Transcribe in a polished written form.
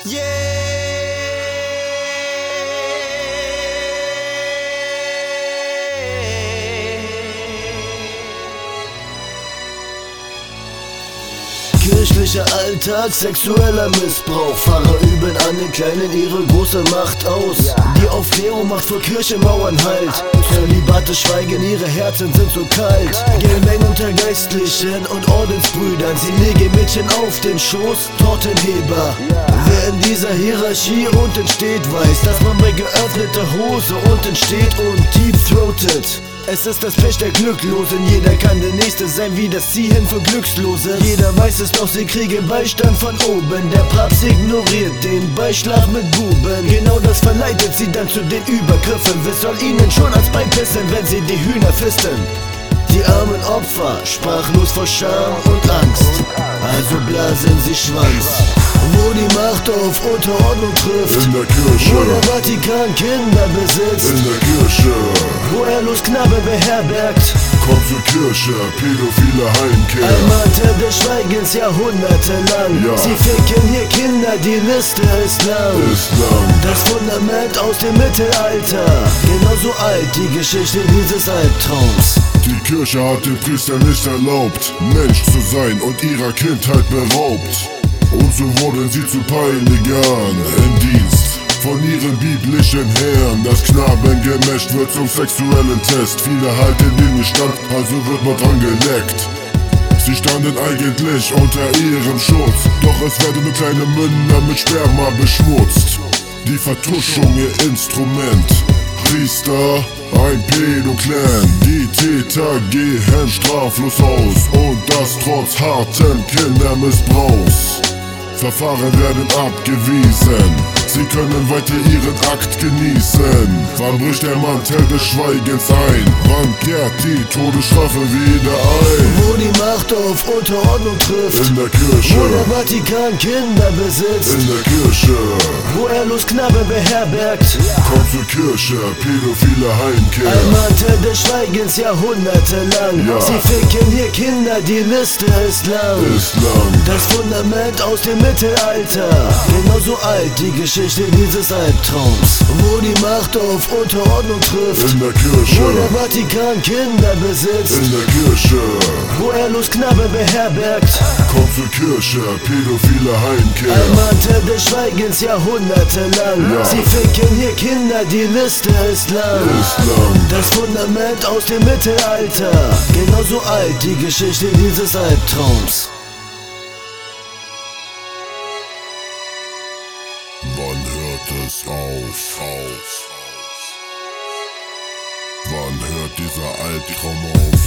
Kirchlicher Alltag, sexueller Missbrauch. Pfarrer üben an den Kleinen ihre große Macht aus. Die Aufklärung macht vor Kirchenmauern Halt. Zölibate schweigen, ihre Herzen sind so kalt. Gelmeng unter Geistlichen und Ordensbrüdern. Sie legen Mädchen auf den Schoß, Tortenheber. Wer in dieser Hierarchie unten steht, weiß, dass man bei geöffneter Hose unten steht und deep-throated. Es ist das Pech der Glücklosen, jeder kann der Nächste sein wie das Ziehen für Glückslose. Jeder weiß es, doch sie kriegen Beistand von oben. Der Papst ignoriert den Beischlaf mit Buben. Genau das verleitet sie dann zu den Übergriffen. Wer soll ihnen schon als Bein pissen, wenn sie die Hühner fisten? Die armen Opfer, sprachlos vor Scham und Angst, also blasen sie Schwanz. Wo die Macht auf Unterordnung trifft, in der Kirche. Wo der Vatikan Kinder besitzt, in der Kirche. Wo er Knabe beherbergt, kommt zur Kirche, pädophile Heimkehr. Ein Mantel des Schweigens jahrhundertelang. Ja. Sie ficken hier Kinder, die Liste ist lang. Das Fundament aus dem Mittelalter, genauso alt die Geschichte dieses Albtraums. Die Kirche hat den Priester nicht erlaubt, Mensch zu sein und ihrer Kindheit beraubt. Und so wurden sie zu Peinigern im Dienst von ihren biblischen Herren. Das Knabengemächt wird zum sexuellen Test. Viele halten den nicht stand, also wird man dran geleckt. Sie standen eigentlich unter ihrem Schutz, doch es werden nur kleine Münder mit Sperma beschmutzt. Die Vertuschung ihr Instrument, Priester, ein Pädoclan. Die Täter gehen straflos aus und das trotz harten Kindermissbrauchs. Verfahren werden abgewiesen, sie können weiter ihren Akt genießen. Wann bricht der Mantel des Schweigens ein? Wann kehrt die Todesstrafe wieder ein? Wo die Macht auf Unterordnung trifft, in der Kirche. Wo der Vatikan Kinder besitzt, in der Kirche. Wo er Knabe beherbergt, kommt zur Kirche, pädophile Heimkehr. Ein Mantel des Schweigens jahrhundertelang. Ja. Sie ficken hier Kinder, die Liste ist lang. Das Fundament aus dem Mittelalter, genauso alt die Geschichte dieses Albtraums. Wo die Macht auf Unterordnung trifft, in der Kirche. Wo der Vatikan Kinder besitzt, in der Kirche. Wo er Knabe beherbergt, kommt zur Kirche, pädophile Heimkehr. Ein Mantel des Schweigens jahrhundertelang. Ja. Sie ficken hier Kinder, die Liste ist lang. Das Fundament aus dem Mittelalter, genauso alt die Geschichte dieses Albtraums. Wann hört es auf? Wann hört dieser Albtraum auf?